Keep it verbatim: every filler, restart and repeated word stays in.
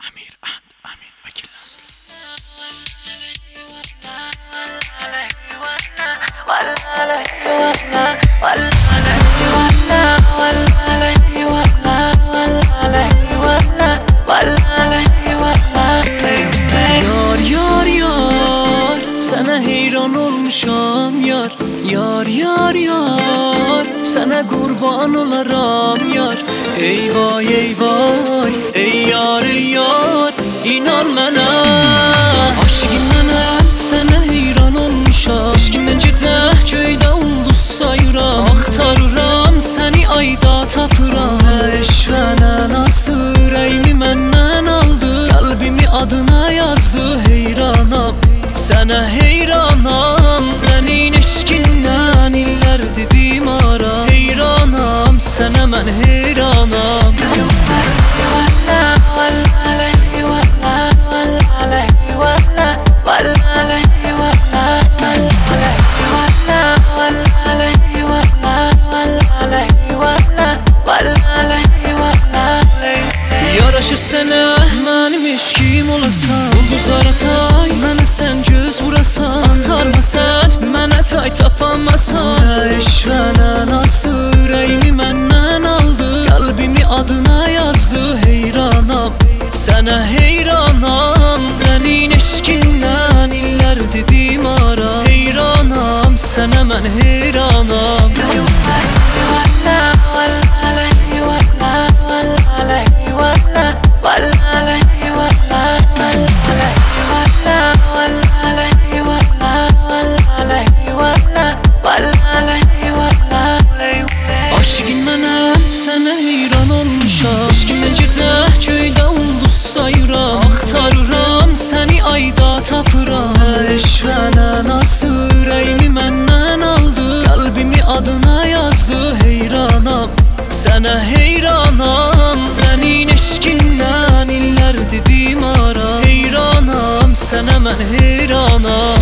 Amir and Amin Vakil Nasl. Yar yar yar, sana heyran olmuşam yar. Yar yar yar, sana kurban olaram yar. Ey vay ey vay, ey yar ey yar, inan mənə. Aşkın mənə, sana heyran olmuşam. Eşkimdən gecə köydə ulduz sayıram. Axtarıram səni ayda tapıram. Eşvənə nazlı ürəyimi məndən aldı. Qəlbimi adına yazdı, heyranam. Sənə heyranam, sənin eşkindən illərdir bimaram. Heyranam, sənə mən heyranam. Yaraşır sənə mənim eşkim olasan. Ulduzlara tay, mənə sən göz vurasan. Axtarma sən, mənə tay tapamasan. Eşvənə nazlı ürəyimi məndən aldı. Qəlbimi adına yazdı, heyranam. Sənə heyranam, sənin eşkindən illərdir bimaram. Heyranam, sənə mən heyranam. Aşkın mənə, sənə heyran olmuşam. Eşkimdən gecə köydə ulduz sayıram. Axtarıram səni ayda tapıram. Eşvənə nazlı ürəyimi məndən aldı. Qəlbimi adına yazdı, heyranam. Sənə heyranam, sənin eşkindən illərdir bimaram. Heyranam, sənə mən heyranam.